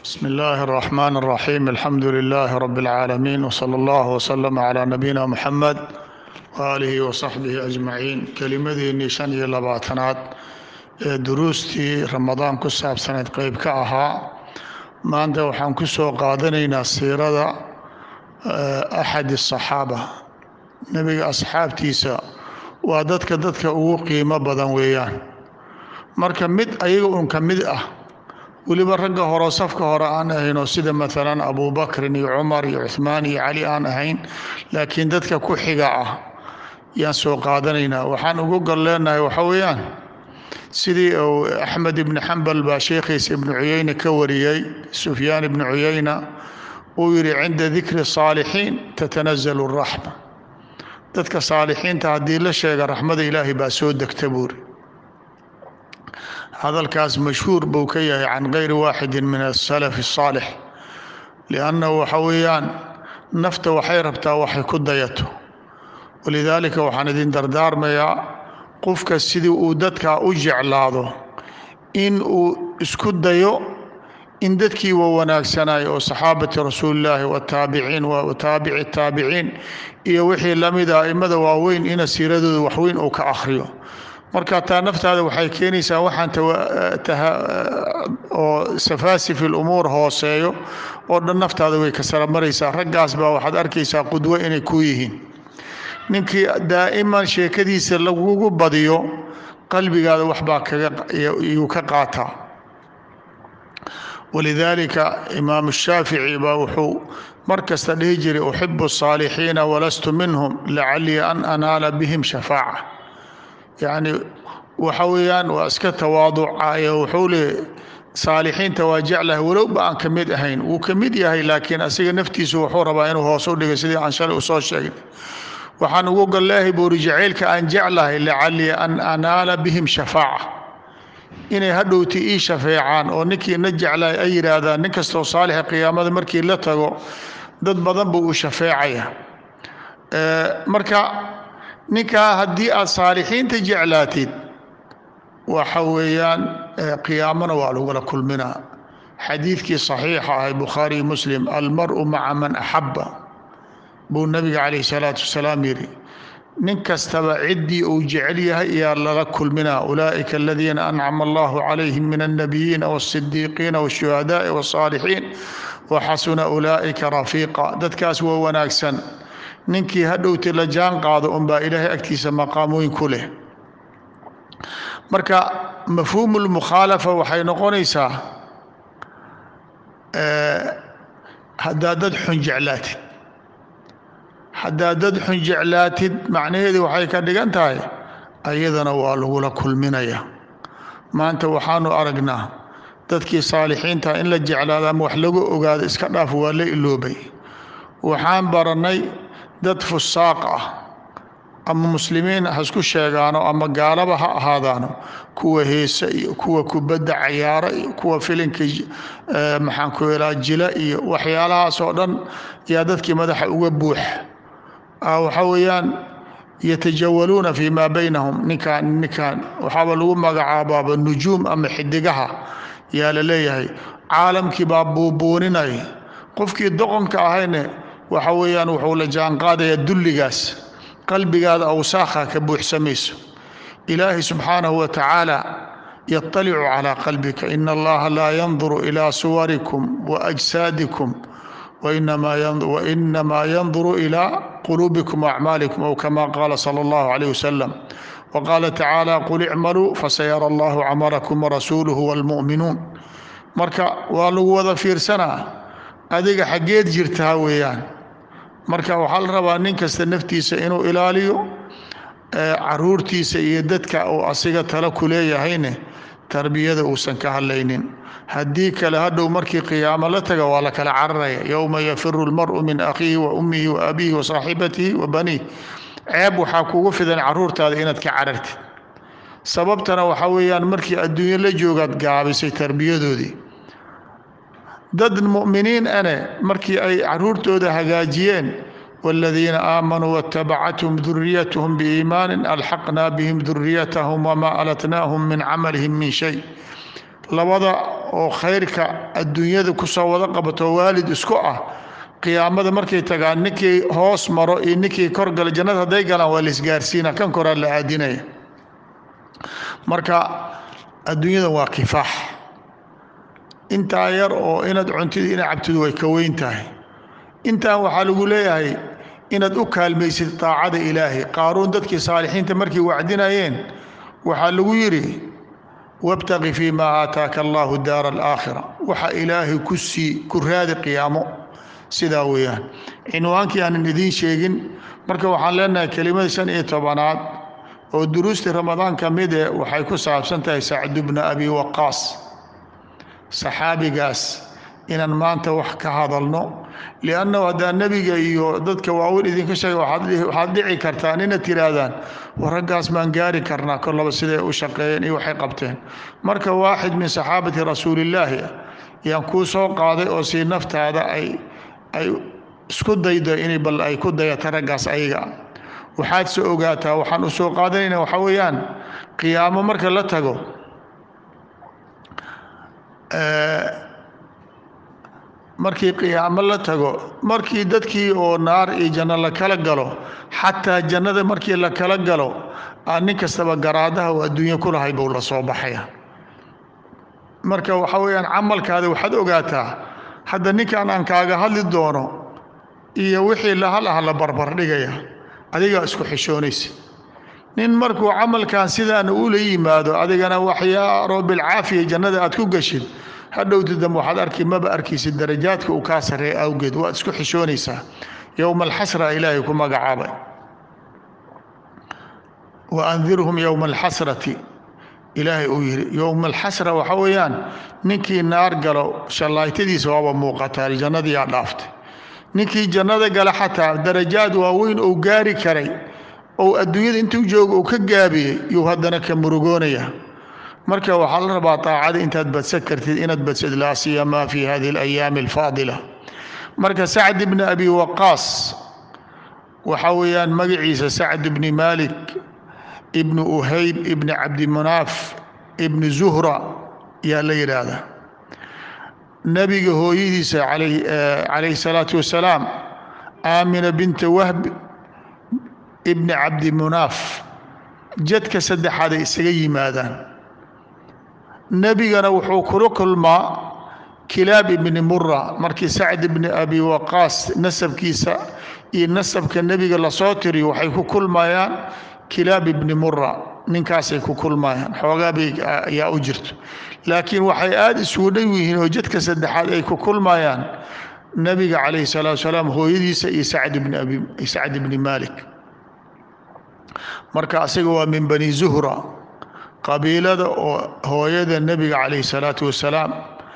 بسم الله الرحمن الرحيم الحمد لله رب العالمين وصلى الله وسلم على نبينا محمد وآله وصحبه أجمعين كلمديني شن iyo labaatanaad ee duruustii ramadaan ku saabsaneed qayb ka ahaa maanta waxaan ku soo qaadanaynaa siirada axad الصaxaaba nebiga asxaabtiisa waa dadka ugu qiimo badan weeyaan marka mid ayaga un ka mid ah weliba ragga hore safka hore aan ahayno sida maalan abubakrin iyo cumar iyo cuhmaan iyo cali aan ahayn laakiin dadka ku xiga ah yaan soo qaadanaynaa waxaan ugu gal leenahay waxa weeyaan sidii uu axmed ibni xambal baa sheekhiisa ibnu cuyayna ka wariyey sufyaan ibnu cuyayna uu yidhi cinda dikri saalixiin tatanazalu raxma dadka saalixiinta haddii la sheega raxmada ilaahay baa soo degta buuri hadalkaas mashhuur buu ka yahay can gayri waaxidin min asalaf الصaalix liannahu waxa weeyaan nafta waxay rabtaa waxay ku dayato walidaalika waxaan idin dardaarmayaa qofka sidii uu dadkaa u jeclaado in uu isku dayo in dadkii wa wanaagsanay oo saxaabati rasuulillaahi wataabiciin wataabici الtaabiciin iyo wixii lamida a'immada waaweyn ina siiradooda waxweyn uu ka akhriyo marka taa naftaada waxay keenaysaa waxaan oo safaasif ilumuur hooseeyo oo dhan naftaada way ka sara maraysaa raggaas baa waxaad arkaysaa qudwo inay ku yihiin ninkii daa'iman sheekadiisa lagugu badiyo qalbigaada waxbaa yuu ka qaataa walidaalika imaamu shaafici baa wuxuu mar kasta dhihi jiray uxibu الصaalixiina walastu minhum lacalii an anaala bihim shafaaca yacni waxa weeyaan waa iska tawaaducaya wuxuu leeyahy saalixiinta waa jeclahay walowba aan ka mid ahayn wuu ka mid yahay laakiin asiga naftiisu wuxuu rabaa inuu hoos u dhigay sidii aan shalay usoo sheegay waxaan ugu galleehay buuri jacaylka aan jeclahay lacalii an anaala bihim shafaaca inay hadhowti ii shafeecaan oo ninkii na jeclahay ay yidhaahdaan nin kastoo saalixa qiyaamada markii la tago dad badan buu u shafeecaya marka ninkaa haddii aad saalixiinta jeclaatid waxa weeyaan qiyaamana waa lagula kulminaa xadiidkii saxiixa ahay bukhaari muslim almar'u maca man axabba buu nabiga calayhi salaatu wasalaam yidhi nin kastaba ciddii uu jecel yahay ayaa lala kulminaa ulaa'ika aladiina ancama allahu calayhim min alnabiyiina waasidiiqiina waashuhadaa'i wasaalixiin waxasuna ulaa'ika rafiiqa dadkaas waa wanaagsan ninkii hadhowti la jaan qaado unbaa ilaahay agtiisa maqaamooyin ku leh marka mafhuumu lmukhaalafa waxay noqonaysaa haddaad dad xun jeclaatid haddaad dad xun jeclaatid macnaheedu waxay ka dhigan tahay ayadana waa lagula kulminaya maanta waxaanu aragnaa dadkii saalixiinta in la jeclaado ama wax lagu ogaado iska dhaaf waa la iloobay waxaan barannay dad fusaaq ah ama muslimiin ha isku sheegaano ama gaalaba ha ahaadaano kuwa heesa iyo kuwa kubadda cayaara iyo kuwa filinka maxaan ku helaa jila iyo waxyaalahaas oo dhan yaa dadkii madaxa uga buux waxa weeyaan yatajawaluuna fii maa baynahum ninkan waxaaba lagu magacaabaaba nujuum ama xidigaha yaa la leeyahay caalamkii baa buubuuninay qofkii doqonka ahayne waxa weeyaan wuxuu la jaanqaadayaa dulligaas qalbigaada awsaakha ka buuxsamayso ilaahay subxaanahu wa tacaala yaطalicu calaa qalbika ina allaha laa yanduru ilaa suwarikum waajsaadikum wainamaa yanduru ilaa quluubikum waacmaalikum ow kama qaala sala allahu calayh wasalam waqaala tacaala qul icmaluu fasayara allahu camalakum warasuuluhu waalmu'minuun marka waa lagu wada fiirsanaa adiga xaggeed jirtaa weeyaan marka waxaa la rabaa nin kasta naftiisa inuu ilaaliyo caruurtiisa iyo dadka uu asiga tala ku leeyahayne tarbiyada uusan ka hadlaynin haddii kale hadhow markii qiyaamo la taga waa la kala cararaya yowma yafiru lmar'u min akhiihi wa ummihi wa abiihi wa saaxibatihi wa baniih ceeb waxaa kugu fidan caruurtaada inaad ka carartid sababtana waxaa weeyaan markii adduunyo la joogaad gaabisay tarbiyadoodii dad mu'miniin ane markii ay caruurtooda hagaajiyeen والذين آمنوا واتبعتهم ذريتهم بإيمان ألحقنا بهم ذريتهم وما ألتناهم من عملهم من شيء labada oo khayrka adduunyada ku soo wada qabato waalid isku ah qiyaamada markay tagaan ninkii hoos maro iyo ninkii kor gala jannada hadday galaan waa la isgaarsiinaa kan koraa la aadinaya marka adduunyada waa kifaax intaa yar oo inaad cuntid inaad cabtid way ka weyn tahay intaan waxaa lagu leeyahay inaad u kaalmaysid taacada ilaahay qaaruun dadkii saalixiinta markay wacdinayeen waxaa lagu yidhi wabtaqi fii maa aataaka allahu daara alaakhira waxa ilaahay ku raadi qiyaamo sidaa weeyaan cinwaankii aanan idiin sheegin marka waxaan leenahay kelimada 15aad oo duruustii ramadaan ka mid eh waxay ku saabsan tahay sacd ibn abi waqaas saxaabigaas inaan maanta wax ka hadalno liannahu haddaa nebiga iyo dadka waaweyn idinka sheega waxaad dhici kartaan inaad tiraahdaan waraggaas maan gaari karnaa kollaba siday u shaqeeyeen iyo waxay qabteen marka waaxid min saxaabati rasuulillaahi yaan kuu soo qaaday oo si naftaada ay isku daydo inay bal ay ku dayata raggaas ayaga waxaad soo ogaataa waxaan u soo qaadanayna waxa weeyaan qiyaamo marka la tago markii qiyaamo la tago markii dadkii oo naar iyo janno la kala galo xataa jannada markii la kala galo nin kastaba garaadaha oo adduunyo ku lahay buu la soo baxaya marka waxa weeyaan camalkaada waxaad ogaataa hadda ninkan aan kaaga hadli doono iyo wixii lahal ah la barbar dhigaya adigaa isku xishoonaysa nin markuu camalkan sidaan ula yimaado adigana waxyaaro bilcaafiya jannada aad ku gashid hadhowti dambe waxaad arki maba arkaysid darajaadka uu kaa sarreeya awgeed waad isku xishoonaysaa yowma alxasra ilaahay ku magacaabay wa andirhum yowma alxasrati ilaahay uu yidhi yowma alxasra waxa weeyaan ninkii naar galo shallaaytadiisa waaba muuqataa jannadiyaa dhaaftay ninkii jannada gala xataa darajaad waaweyn uu gaari karay oo adduunyada intuu joogo uu ka gaabiyey yuu haddana ka murugoonaya marka waxaa la rabaa taacada intaad badsan kartid inaad badsid laa siyamaa fi hadihi alayaami alfaadila marka sacd ibni abi waqaas waxa weeyaan magaciisa sacd ibni malik ibni uhayb ibni cabdimunaaf ibni zuhra yaa la yidhaahdaa nebiga hooyadiisa calayhi salaatu wasalaam aamina binta wahb ibni cabdimunaaf jadka saddexaad ay isaga yimaadaan nebigana wuxuu kula kulmaa kilaab ibni mura markii sacd ibni abi waqaas nasabkiisa iyo nasabka nebiga lasoo tiriyo waxay ku kulmayaan kilaab ibni mura ninkaasay ku kulmayaan xoogaabay ayaa u jirto laakiin waxay aada isugu dhow yihiin oo jadka saddexaad ay ku kulmayaan nebiga calayhi salaatu wasalaam hooyadiisa iyo sacd ibni malik marka asaga waa min bani zuhra qabiilada oo hooyada nebiga calayhi salaatu wasalaam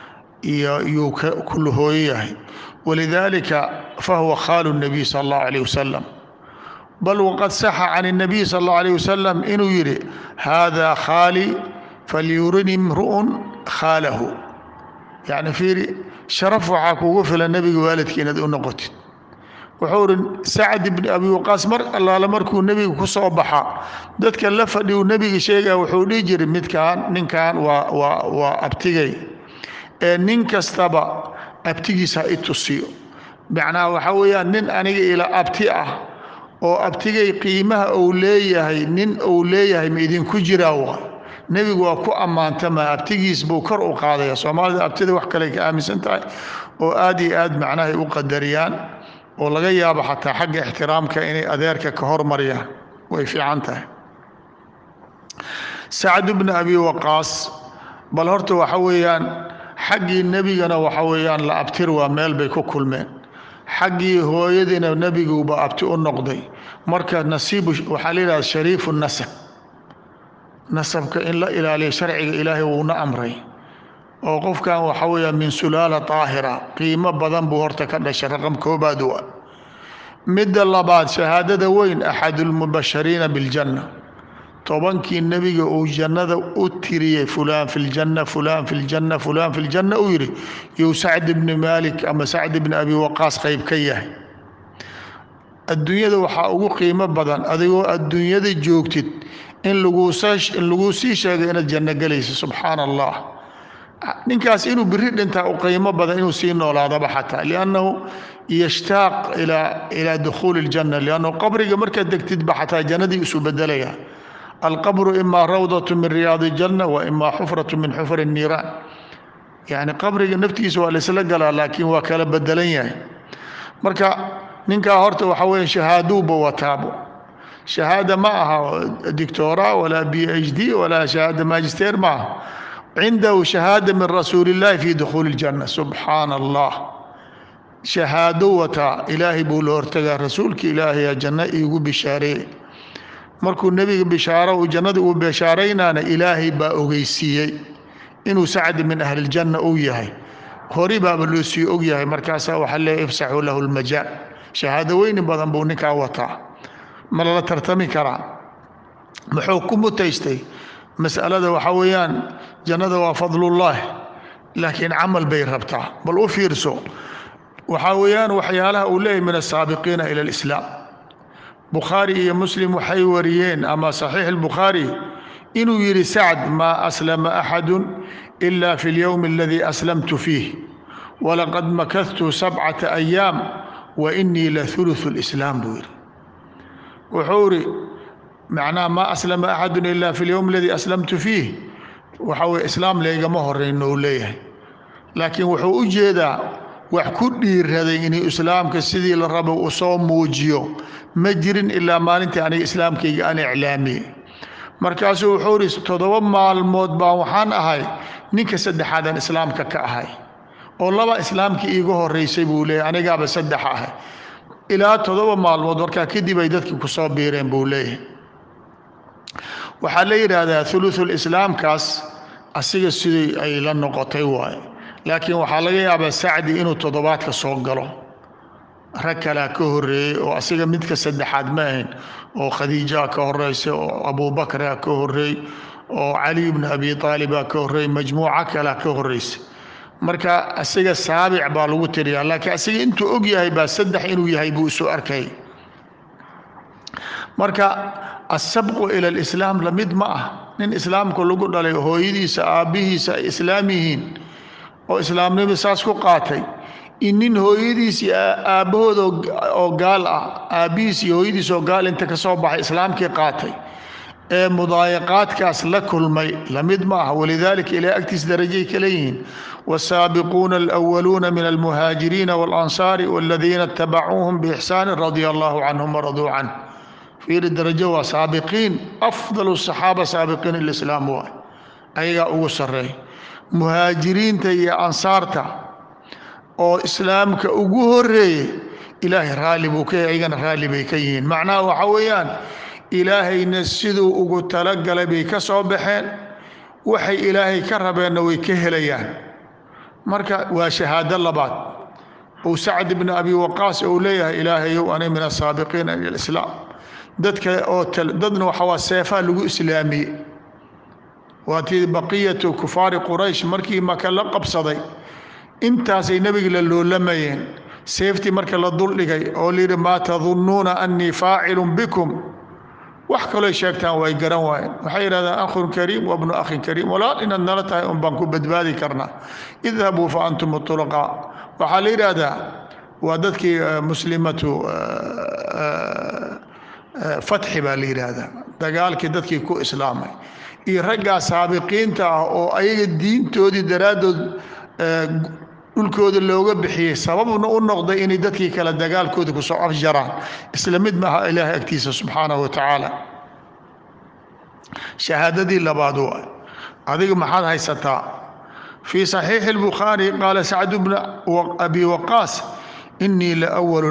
yuu kula hooyo yahay walidaalika fahuwa khaalu nabiy sala allahu calayh wasalam bal waqad saxa can الnabiy sala allahu calayh wasalam inuu yidhi haadaa khaali falyurini imru'un khaalahu yacni fiiri sharaf waxaa kugu filan nebiga waalidka inaad u noqotid wuxuu ihi sacd ibni abi waqaas mar allaale markuu nebiga ku soo baxa dadka la fadhiyu nebiga sheegaya wuxuu dhihi jiray ninkan waa abtigay ee nin kastaba abtigiisa ha i tusiyo macnaha waxaa weeyaan nin aniga ila abti ah oo abtigay qiimaha uu leeyahay nin uu leeyahay ma idinku jiraa waa nebigu waa ku ammaantama abtigiis buu kor u qaadaya soomaalida abtida wax kale ka aaminsan tahay oo aad iyo aad macnahay u qadariyaan oo laga yaabo xataa xagga ixtiraamka inay adeerka ka hormariyaan way fiican tahay sacd ibni abi waqaas bal horta waxa weeyaan xaggii nebigana waxa weeyaan la abtir waa meel bay ku kulmeen xaggii hooyadiina nebiguuba abti u noqday marka nasiibu waxaa la yidhahda shariifu nasab nasabka in la ilaaliyo sharciga ilaahay wuuna amray oo qofkan waxa weeyaa min sulaala taahira qiimo badan buu horta ka dhashay raqam koobaad waa midda labaad shahaadada weyn axadulmubashariina biljanna tobankii nebiga uu jannada u tiriyey fulaan fi ljanna fulaan fi ljanna fulaan fi ljanna uu yidhi yuu sacd ibni maalik ama sacd ibni abi waqaas qayb ka yahay adduunyada waxaa ugu qiimo badan adigoo adduunyada joogtid in laguu sii sheegay inaad janno gelayso subxaana allah ninkaas inuu biri dhintaa u qiimo badan inuu sii noolaadaba xataa liannahu yashtaaq ilaa dukhuuli aljanna liannahu qabriga markaad degtidba xataa jannadii isu bedelaya alqabru imaa rawdatu min riyaadi janna wa imaa xufratu min xufri الniiraan yani qabriga naftiisa waa laysla galaa laakiin waa kala bedelan yahay marka ninkaa horta waxa weeye shahaaduuba wataabo shahaada ma aha dictora walaa PhD walaa shahaada magister ma aha cindahu shahaada min rasuuli illahi fi dukhuuli اljanna subxaana allah shahaado wataa ilaahay buu la hortagaa rasuulka ilaahay janno iigu bishaareeye markuu nebiga bishaaro uu jannada uu bishaaraynaana ilaahay baa ogeysiiyey inuu sacd min ahli اljanna uu yahay hori baaba loo sii og yahay markaasaa waxaa leeyahy ifsaxuu lahu lmajaal shahaado weyni badan buu ninkaa wataa ma lala tartami karaa muxuu ku mutaystay mas'alada waxaa weeyaan jannada waa fadlullah laakiin camal bay rabtaa bal u fiirso waxaa weeyaan waxyaalaha uu leeyahy min asaabiqiina ila alislaam bukhaari iyo muslim waxay wariyeen ama saxiix albukhaari inuu yidhi sacd maa aslama axadu ila fi اlyowmi aladii aslamtu fiih walaqad makadtu 7 ayaam wa inii la huluثu اlislaam buu yidhi wuxuu yidhi macnaha maa aslama axadu ila fi اlyowmi aladii aslamtu fiih waxa weye islaam laygama horeyno uu leeyahay laakiin wuxuu u jeedaa wax ku dhiiraday inuu islaamka sidii la rabo u soo muujiyo ma jirin ilaa maalintii aniga islaamkayga aan iclaamiyey markaasuu wuxuu yidhi 7 maalmood baan waxaan ahay ninka saddexaadaan islaamka ka ahay oo 2 islaamkii iiga horeysay buu leeyahay anigaaba 3 ahay ilaa 7 maalmood markaa kadib ay dadkii ku soo biireen buu leeyahay waxaa la yidhaahdaa thuluthul islaamkaas asiga sidii ay la noqotay waaye laakiin waxaa laga yaabaa sacdi inuu 7aadka soo galo rag kalaa ka horeeyey oo asiga midka saddexaad ma ahayn oo khadiijaa ka horeysay oo abubakraa ka horeey oo cali ibn abi aalibaa ka horeey majmuuca kalaa ka horeysay marka asiga saabic baa lagu tiriyaa laakiin asiga intuu og yahay baa 3 inuu yahay buu isu arkay marka asabqu ila alislaam lamid ma ah nin islaamka lagu dhalay hooyadiisa aabbihiisa ay islaam yihiin oo islaamnimo saas ku qaatay in nin hooyadiis iyo aabbahooda oo gaal ah aabbihiis iyo hooyadiis oo gaal inta ka soo baxay islaamkii qaatay ee mudaayaqaadkaas la kulmay lamid ma ah walidaalika ilaa agtiis darajay kala yihiin والسابقون الأولون من المهاجرين والأنصار والذين اتبعوهم بإحسان رضي الله عنهم ورضوا عنه في الدرجة وسابقين أفضل الصحابة سابقين الإسلام أيها أوسرين مهاجرين تي أنصارتا أو إسلامك أجوهري إلهي غالب وكي أيضا غالب كيين معناه وحويان إلهي نسدو أجو تلقى بك صبحين وحي إلهي كربين ويكهليان مركا وشهادة اللبات وسعد بن أبي وقاص أوليه إلهي وأنا من السابقين إلى الإسلام ددنا وحوا سيفا لغو إسلامي واتي بقية كفار قريش مركي ما كان لقب صدي انت سي نبي للو لميين سيفتي مركا للضل لغي أولي ما تظنون أني فاعل بكم وحكوا لي شيكتان ويقران وين وحير هذا أخ كريم وابن أخ كريم ولا إن النلتها أم بانكو بدبادي كرنا اذهبوا فأنتم الطلقاء وحالير هذا وادتك مسلمة فتح بالير هذا دقالك دتك كو إسلامي رجع سابقين تا أو أي الدين تودي درادو dhulkooda looga bixiyay sababna u noqday in dadkii kala dagaalkooda ku soo afjaraan islamid ma ilaahay agtiisa subhanahu wa ta'ala shahaadadii labaad waa adiga maxaad haysataa fi sahih al-bukhari qala sa'd ibn abi waqas inni la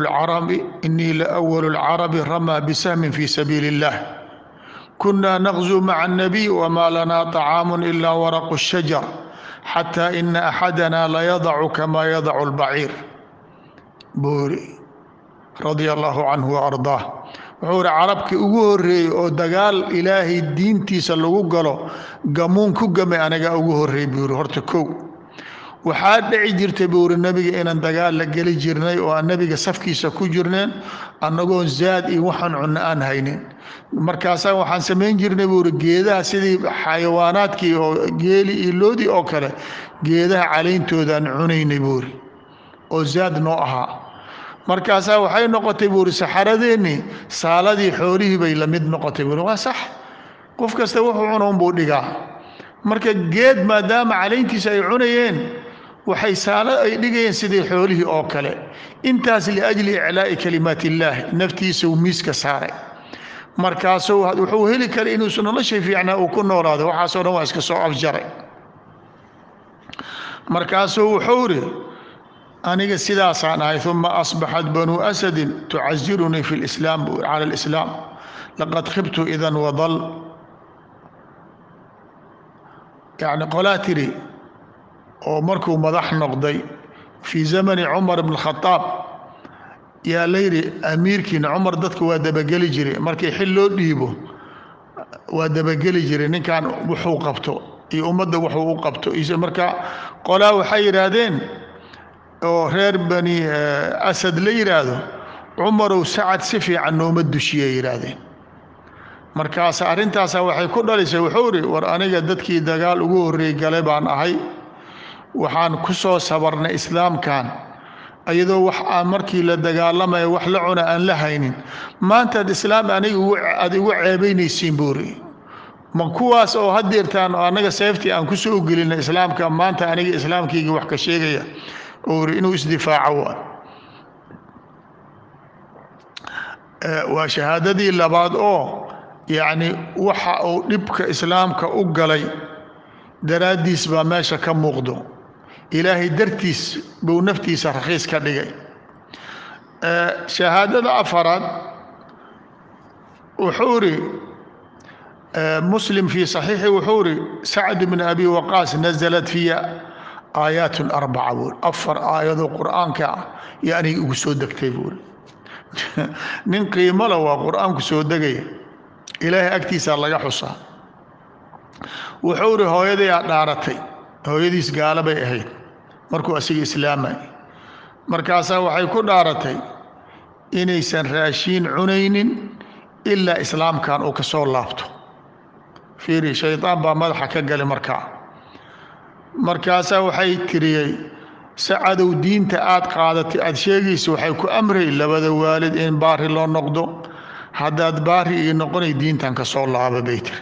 awwal al-arab rama bisahmin fi sabilillah kunna naghzu ma'a an-nabi wa ma lana ta'amun illa waraq ash-shajar حتى إن أحدنا لا يضع كما يضع البعير بوري رضي الله عنه وأرضاه وحور عربك أغوري أو دقال إلهي الدين تيسا لغو قالو قامون كو قامي أنا أغوري بوري هرتكو waxaa dhici jirtay buuri nabiga inaan dagaal la geli jirnay oo aan nabiga safkiisa ku jirneen annagoon zaad iyo waxaan cunno aan haynin markaasaa waxaan samayn jirnay buuri geedaha sidii xayawaanaadkii oo geeli iyo loodii oo kale geedaha caleyntoodaan cunaynay buuri oo zaad noo ahaa markaasaa waxay noqotay buuri saxaradeennii saaladii xoolihii bay la mid noqotay buuri waa sax qof kasta wuxuu cuno unbuu dhigaa marka geed maadaama caleyntiisa ay cunayeen waxay saalo ay dhigayeen sidii xoolihii oo kale intaas liajli iclaa'i kalimaat illaah naftiisa uu miiska saaray markaasuu wuxuu heli karay inuusan noloshay fiicnaa uu ku noolaado waxaasoo dhan waa iska soo afjaray markaasuu wuxuu iri aniga sidaasaan ahay uma asbaxat banuu asadin tucazirunii fi lislaam cala alislaam laqad khibtu idan wadal yacni qolaa tiri oo markuu madax noqday fii zamani cumar bn khadaab yaa la yidhi amiirkiina cumar dadka waa dabageli jiray markii xil loo dhiibo waa dabageli jiray ninkan wuxuu qabto iyo ummadda wuxuu u qabto marka qolaa waxay yidhaahdeen oo reer bani asad la yidhaahdo cumarow sacad si fiican nooma dushiyay yidhaahdeen markaas arrintaasa waxay ku dhalisay wuxuu idhi war aniga dadkii dagaal ugu horreey galay baan ahay waxaan ku soo sabarnay islaamkan iyadoo wax aan markii la dagaalamayo wax la cuna aan la haynin maantaad islaam aad igu ceebaynaysiin buuri ma kuwaas oo hadeertaan annaga seeftii aan ku soo gelinay islaamka maanta aniga islaamkayga wax ka sheegaya oo iri inuu isdifaaco waa shahaadadii labaad oo yacni waxa uu dhibka islaamka u galay daraaddiis baa meesha ka muuqdo ilaahay dartiis buu naftiisa rakhiis ka dhigay shahaadada afaraad wuxuu iri مسلم في صحيحه وحوري سعد بن أبي وقاص نزلت فيها آيات أربعة أفر آيات القرآن يعني وسودك تقول من قيمة له قرآن كسودك إلهي أكتيس الله يحصى وحوري هويدي دارتي هويدي سقال بي أهي مركو أسي إسلامي مركاسا وحي كو دارتي إنيسان راشين عنين إلا إسلام كان وكسور لابتو fiiri shaydaan baa madaxa ka galay markaasaa waxay tiriyey sacadow diinta aad qaadatay aad sheegaysa waxay ku amray labada waalid in baari loo noqdo haddaad baari ii noqonay diintan ka soo laaba bay tiri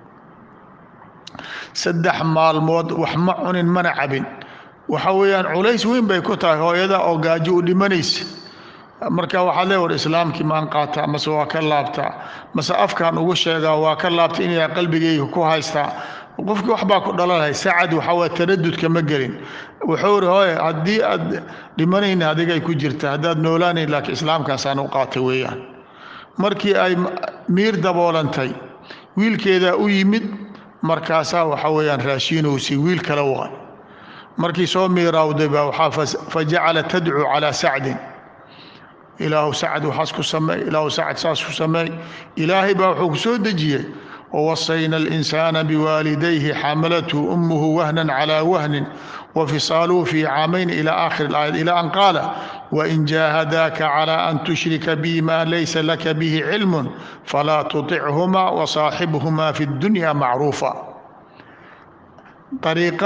3 maalmood wax ma cunin mana cabin waxa weeyaan culays weyn bay ku tahay hooyada oo gaajo u dhimanaysa marka waxaa leeyahay war islaamkii maan qaataa mase waa ka laabtaa mase afkaan ugu sheegaa waa ka laabta inay qalbigayga ku haystaa qofkii waxbaa ku dhalanahay sacad waxa waa taradudka ma gelin wuxuu iri hooye haddii aad dhimanayna adigay ku jirta haddaad noolaanayn laakiin islaamkaasaan u qaatay weeyaan markii ay miir daboolantay wiilkeedaa u yimid markaasaa waxa weeyaan raashiinowsi wiil kale waa markii soo miiraawday baa waxaa fajacala tadcuu calaa sacdin إله سعد وحسك سمي إله سعد ساسك سمي إلهي باوحوك سودجيه ووصينا الإنسان بوالديه حملته أمه وهنا على وهن وفصاله في عامين إلى آخر الآية إلى أن قال وإن جاهداك على أن تشرك بي ما ليس لك به علم فلا تطعهما وصاحبهما في الدنيا معروفا طريقة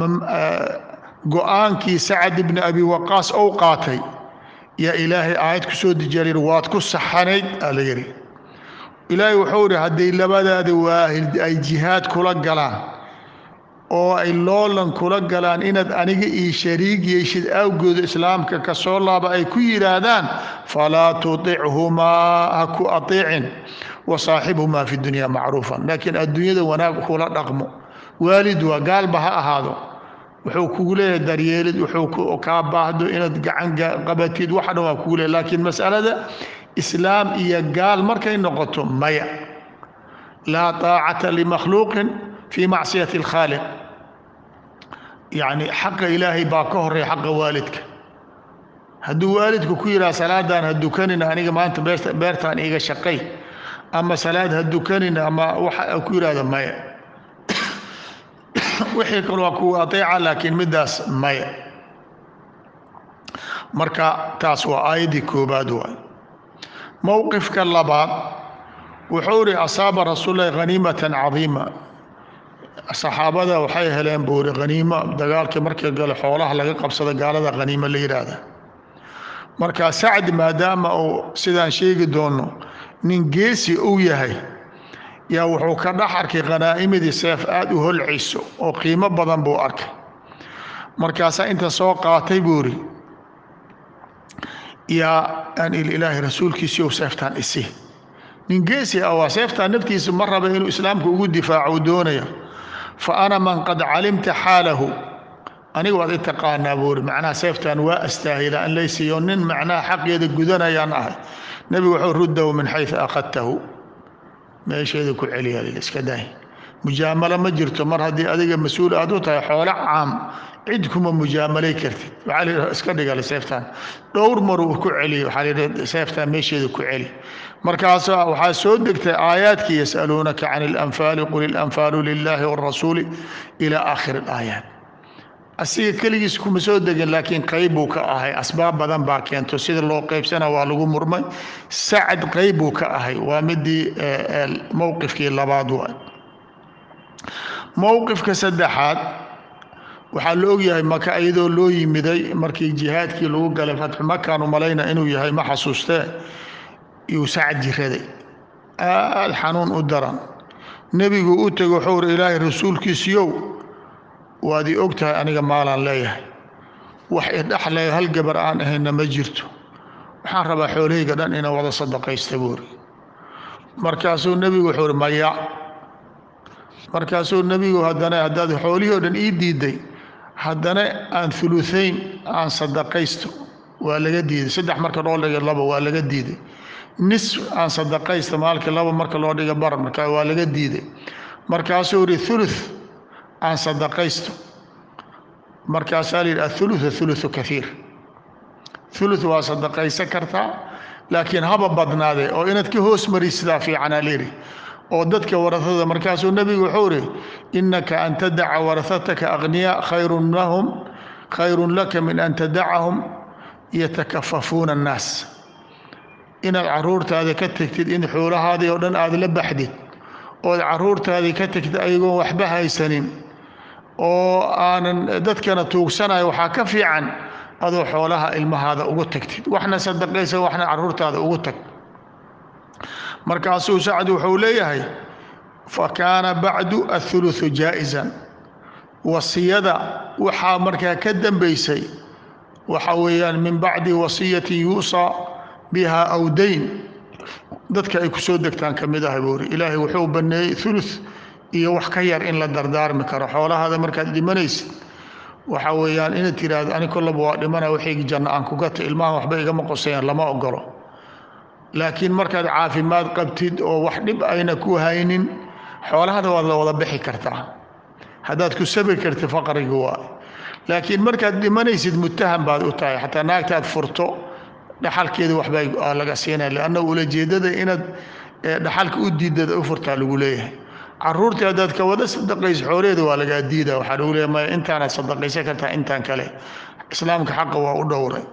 قوانكي سعد بن أبي وقاص أوقاتي يا إلهي آيات كسود جرير وات كسحنيد أليري إلهي وحوري هدي لبدا واهل أي جهاد كلا قلان أو أي لولن كلا قلان إند أنيق إي شريك يشد أوجود إسلام كسول الله بأي كير هذان فلا تطيعهما هكو أطيع وصاحبهما في الدنيا معروفا لكن الدنيا وناك كلا رقمه والد وقال بها هذا wuxuu kugu leeyahay daryeelid wuxuu ka baahdo inaad gacan qabatid waxna waa kugu leeyahay laakiin mas'alada islaam iyo gaal markay noqoto maya la taa'ata li makhluqin fi ma'siyati al-khaliq yani xaqa ilaahi baa ka horeey xaqa waalidka hadduu waalidku ku yiraahdo salaadan hadduu kanina aniga maanta beertaan iga shaqay ama salaad hadduu kanina ama waxa ku yiraahdo maya wixii kale waa kuwa ateeca laakiin midaas maya marka taas waa aayadii koobaad waay mowqifka labaad wuxuu yidhi asaaba rasuulullaahi haniimatan cadiima saxaabada waxay heleen buuri haniimo dagaalkii markii gale xoolaha laga qabsada gaalada haniimo la yidhaahda markaa sacd maadaama uu sidaan sheegi doono nin geesi uu yahay yaa wuxuu ka dhex arkay khanaa'imadii seef aad u holciso oo qiimo badan buu arkay markaasaa inta soo qaatay buu yidhi yaa aan ilaahay rasuulkiisiiyow seeftaan isi nin geesi ah waa seeftaan naftiisa ma raba inuu islaamka ugu difaaco doonaya fa ana man qad calimta xaalahu aniga waad i taqaanaa buu yidhi macnaha seeftaan waa astaahila in laysiiyo nin macnaha xaqeeda gudanayaan ahay nebigu wuxuu ruddahu min xaysu akhadtahu meesheeda ku celiya iska daay mujaamalo ma jirto mar haddii adiga mas-uul aad u tahay xoolo caam cid kuma mujaamalay kartid waxaa la iska dhigale seeftaan dhowr maruu ku celiy waxaa la seeftaan meesheeda ku celi markaas waxaa soo degtay aayaadkii yas'aluunaka can ilanfaali qul ilanfaalu lilaahi wاrasuuli ilaa aakhiri alaayaat asiga keligiis kuma soo degin laakiin qayb buu ka ahay asbaab badan baa keento sida loo qaybsana waa lagu murmay sacad qayb buu ka ahay waa midii mowqifkii labaad waay mowqifka saddexaad waxaa la ogyahay maka iyadoo loo yimiday markii jihaadkii lagu galay fatxu makaan u malayna inuu yahay ma xasuustee iyuu sacad jiraday aad xanuun u daran nebigu u tego wuxuu uri ilaahay rasuulkiisiyow waad ii og tahay aniga maalaan leeyahay wax idhaxlay hal gabar aan ahayna ma jirto waxaan rabaa xoolahayga dhan inaan wada sadaqaysta buuri markaasuu nebigu wuxuu uri maya markaasuu nebigu haddana haddaad xoolihii oo dhan ii diiday haddana aan uluayn aan sadaqaysto waa laga diiday saddex marka loo dhiga laba waa laga diiday nis aan sadaqaysta maalkii laba marka loo dhiga bar marka waa laga diiday markaasuu yidhi ulu aan sadaqaysto markaasaa la yidhi athuluthu kaiir ulu waa sadaqaysan kartaa laakiin haba badnaadee oo inaad ka hoos marisadaa fiicanaa layidhi oo dadka warasada markaasuu nebigu wuxuu ihi inaka an tadaca warahataka aghniyaa khayrun laka min an tadacahum yatakafafuuna annaas inaad caruurtaada ka tegtid in xoolahaadii oo dhan aad la baxdid ood caruurtaadii ka tegtid ayagoon waxba haysanin oo aanan dadkana tuugsanayo waxaa ka fiican adoo xoolaha ilmahaada ugu tagtid waxna sadaqaysa waxna caruurtaada ugu tag markaasuu sacd wuxuu leeyahay fakaana bacdu athuluthu jaa'isan wasiyada waxaa markaa ka dambaysay waxa weeyaan min bacdi wasiyatin yuusaa biha aw dayn dadka ay ku soo degtaan ka mid ah buuri ilaahay wuxuu banneeyey uluth iyo wax ka yar in la dardaarmi karo xoolahaada markaad dhimanaysid waxa weeyaan inaad tiraahdo ani kollaba waa dhimana waxaygi janno aan ku gata ilmahan waxba igama qosayaan lama ogolo laakiin markaad caafimaad qabtid oo wax dhib ayna ku haynin xoolahada waad la wada bixi kartaa haddaad ku sabri kartid faqriga waa laakiin markaad dhimanaysid muttaham baad u tahay xataa naagtaad furto dhaxalkeeda waxbaa laga siinaya lianna ulajeedada inaad dhaxalka u diidada u furtaa lagu leeyahay caruurtii haddaad ka wada sadaqayso xoolaheeda waa lagaa diida waxaa lagu leeyahay maya intaanaad sadaqaysan kartaa intaan kale islaamka xaqa waa u dhowray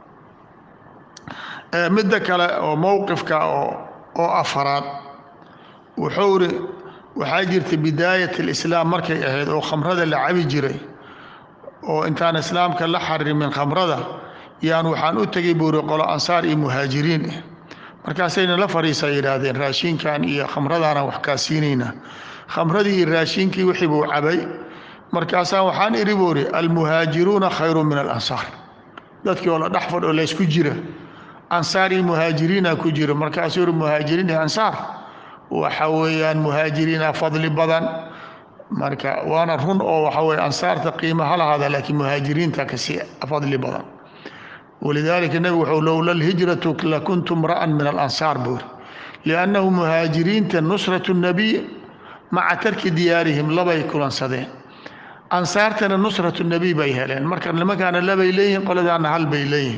midda kale oo mowqifka oo afaraad wuxuu iri waxaa jirta bidaayat alislaam markay ahayd oo khamrada la cabi jiray oo intaan islaamka la xarimin khamrada yaan waxaan u tegay buuri qolo ansaar iyo muhaajiriin ah markaasayna la fariisa yidhaahdeen raashinkan iyo khamradaana wax kaa siinaynaa khamradii iyo raashinkii wixii buu cabay markaasaa waxaan idhi buuri almuhaajiruuna khayru min alansaar dadkii oo la dhex fadh oo laysku jira ansaar iyo muhaajiriina ku jira markaasuu yidhi muhaajiriin iyo ansaar waxa weeyaan muhaajiriina fadli badan marka waana run oo waxa weye ansaarta qiimo ha lahaada laakiin muhaajiriinta kasii fadli badan walidaalika nebigu wuxuu lowla alhijratu lakuntu mra'an min alansaar buuri liannahu muhaajiriinta nusratu nabiy maca tarki diyaarihim labay kulansadeen ansaartana nusratu nabiy bay heleen marka nimankaana labay leeyihiin qoladaana hal bay leeyihiin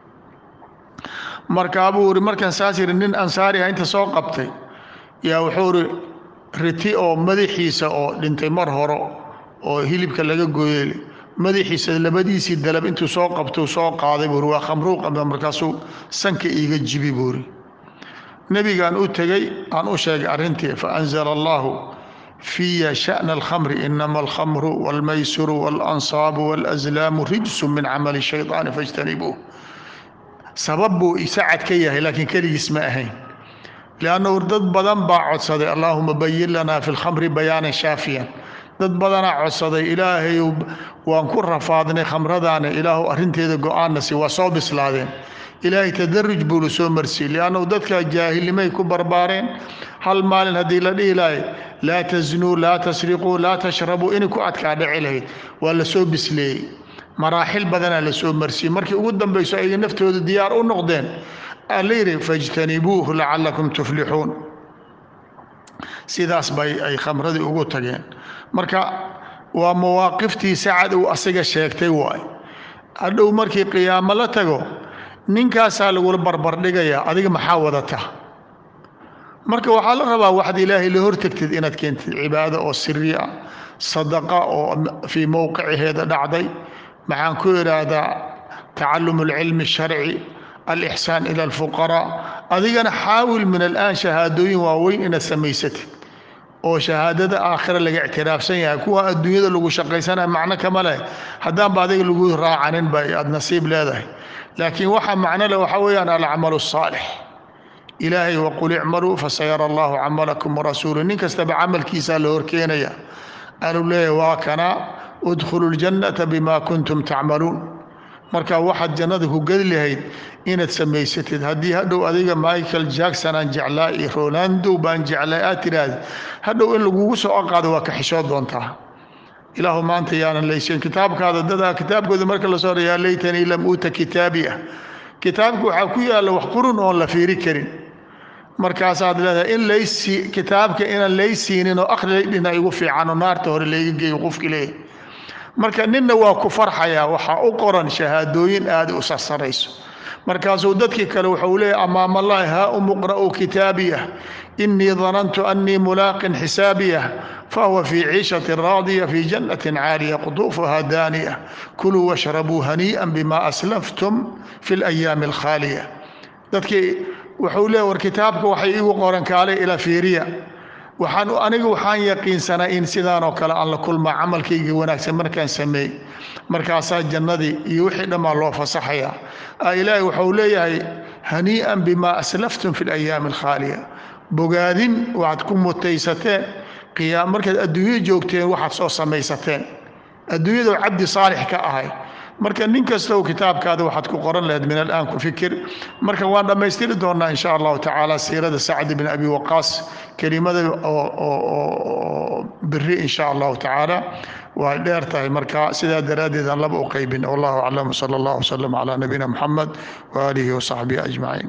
markaa buu iri markaan saas yidhi nin ansaari ah inta soo qabtay yaa wuxuu iri riti oo madaxiisa oo dhintay mar horo oo hilibka laga gooyey madaxiisa labadiisii dalab intuu soo qabto soo qaaday buuri waa khamruuq ama markaasuu sanka iiga jibi buuri nebigaan u tegey aan u sheegay arrintii fa anzala allahu fiya sha'na alkhamri inama alkhamru walmaysiru waalansaabu walazlaamu rijsun min camali shayطaani fajtanibuuh sabab buu isacad ka yahay laakiin keligiis ma ahayn liannahu dad badan baa codsaday allaahuma bayin lanaa fi lkhamri bayaanan shaafiyan dad badanaa codsaday ilaahayu waan ku rafaadnay khamradaana ilaahu arrinteeda go-aanasi waa soo bislaadeen ilaahay tadaruj buu la soo marsiiyey liannahu dadkaa jaahilnimay ku barbaareen hal maalin haddii la dhihi lahay laa taznuu laa tasriquu laa tashrabuu inay ku adkaa dhici lahayd waa la soo bisleeyey maraaxil badanaa la soo marsiiyey markii ugu dambayso ayga naftooda diyaar u noqdeen aa la yidhi fajtanibuuhu lacalakum tuflixuun sidaas bay ay khamradii ugu tageen marka waa mawaaqiftii sacad uu asaga sheegtay waay hadhow markii qiyaamo la tago ninkaasaa lagula barbardhigayaa adiga maxaa wadata marka waxaa la rabaa waxaad ilaahay la hortagtid inaad keentid cibaado oo siri ah sadaqa oo fii mowqiceeda dhacday maxaan ku idhaahdaa tacallum alcilmi الsharci alixsaan ila alfuqaraa adigana xaawil min alaan shahaadooyin waaweyn inaad samaysatid oo shahaadada aakhira laga ictiraafsan yahay kuwa adduunyada lagu shaqaysanaya macno kama leh haddaanba adiga lagu raacanin ba aad nasiib leedahay laakiin waxa macno leh waxaa weeyaan alcamalu الsaalix ilaahay waqul icmaluu fasayara allahu camalakum warasuuluh nin kastaba camalkiisaa la horkeenaya aanu leeyahay waa kana udkhulu ljannata bima kuntum tacmaluun marka waxaad jannada ku geli lahayd inaad samaysatid haddii hadhow adiga michael jackson aan jeclaa iyo ronaldo baan jeclaa aad tiraahdi hadhow in lagugu soo aqaado waa ka xishood doontaa ilaahu maanta yaanan laysin kitaabkaada dadaa kitaabkooda marka la soo yaa laytanii lam uuta kitaabi ah kitaabka waxaa ku yaalla wax qurun oon la fiiri karin markaasaad leedahay in laysi kitaabka inaan laysiinin oo akhri laydhina igu fiican oo naarta hore layga geeyo qofki leeyahay marka ninna waa ku farxayaa waxaa u qoran shahaadooyin aada u sarsarayso markaasuu dadkii kale wuxuu leeyahy amaama allahi haa umuqra'u kitaabiyah inii danantu annii mulaaqin xisaabiyah fahuwa fii ciishatin raadiya fii jannatin caaliya qutuufuhaa daaniya kuluu washrabuu hanii'an bima aslaftum fi alayaami alkhaaliya dadkii wuxuu leeyahy war kitaabka waxay iigu qoran kaalay ila fiiriya aniga waxaan yaqiinsanaa in sidaan oo kale aan la kulmaa camalkayga wanaagsan markaan sameey markaasaa jannadii iyo wixii dhammaa loo fasaxayaa ilaahay wuxuu leeyahay hanii'an bimaa aslaftum fi alayaami alkhaaliya bogaadin waxaad ku mutaysateen markaad adduunyo joogteen waxaad soo samaysateen adduunyadoo cabdi saalix ka ahay marka nin kasta oo kitaabkaada waxaad ku qoran lahayd min alaan ku fikir marka waan dhammaystiri doonaa in sha allahu tacaala siirada sacd bn abi waqaas kelimada oo biri in sha allahu tacaala waa dheer tahay marka sidaa daraaddeed aan laba u qaybin wallahu aclam sala allah wasalam calaa nabiyina muxamed waaalihi wasaxbihi ajmaciin